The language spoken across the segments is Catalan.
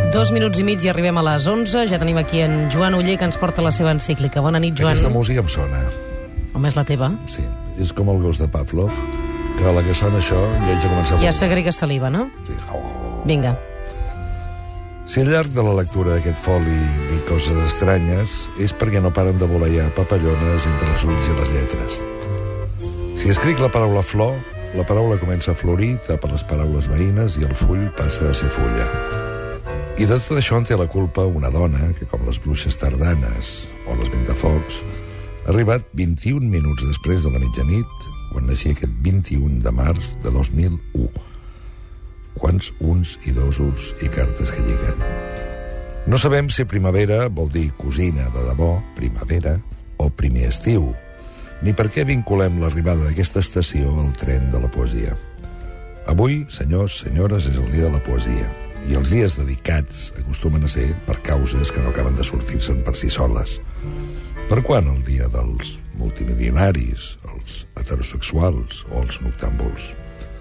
2 minuts i mig i arribem a les 11. Ja tenim aquí en Joan Oller, que ens porta la seva encíclica. Bona nit, Joan. Aquesta música em sona. Home, és la teva? Sí, és com el gos de Pavlov, que a la que sona això ja haig de començar a... Ja segrega saliva, no? Sí. Vinga. Si al llarg de la lectura d'aquest foli i coses estranyes és perquè no paren de voleiar papallones entre els ulls i les lletres. Si escric la paraula flor, la paraula comença a florir, tapa les paraules veïnes i el full passa a ser fulla. I de tot això en té la culpa una dona que, com les bruixes tardanes o les ventafocs, ha arribat 21 minuts després de la mitjanit, quan naixia aquest 21 de març de 2001. Quants uns i dosos i cartes que lliguen. No sabem si primavera vol dir cosina de debò, primavera, o primer estiu, ni per què vinculem l'arribada d'aquesta estació al tren de la poesia. Avui, senyors, senyores, és el dia de la poesia, i els dies dedicats acostumen a ser per causes que no acaben de sortir-se'n per si soles. Per quan el dia dels multimilionaris, els heterosexuals o els noctàmbuls?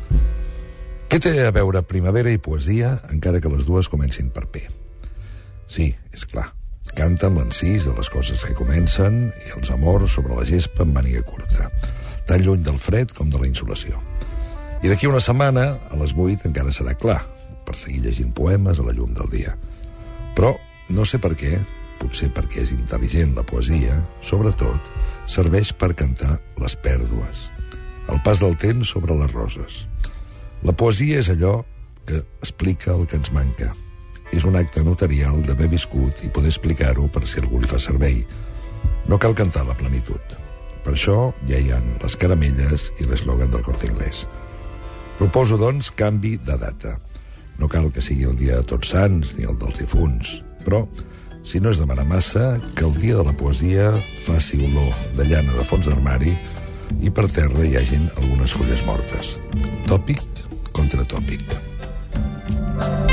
Què té a veure primavera i poesia, encara que les dues comencin per P? Sí, és clar, canten l'encís de les coses que comencen i els amors sobre la gespa amb màniga curta, tan lluny del fred com de la insolació. I d'aquí una setmana, a les 8, encara serà clar, per seguir llegint poemes a la llum del dia. Però no sé per què, potser perquè és intel·ligent la poesia, sobretot, serveix per cantar les pèrdues, el pas del temps sobre les roses. La poesia és allò que explica el que ens manca. És un acte notarial d'haver viscut i poder explicar-ho per si algú li fa servei. No cal cantar la plenitud. Per això ja hi ha les caramelles i l'eslògan del Corte Inglés. Proposo, doncs, canvi de data. No cal que sigui el dia de Tots Sants ni el dels difunts, però, si no és demanar massa, que el dia de la poesia faci olor de llana de fons d'armari i per terra hi hagin algunes fulles mortes. Tòpic contra tòpic.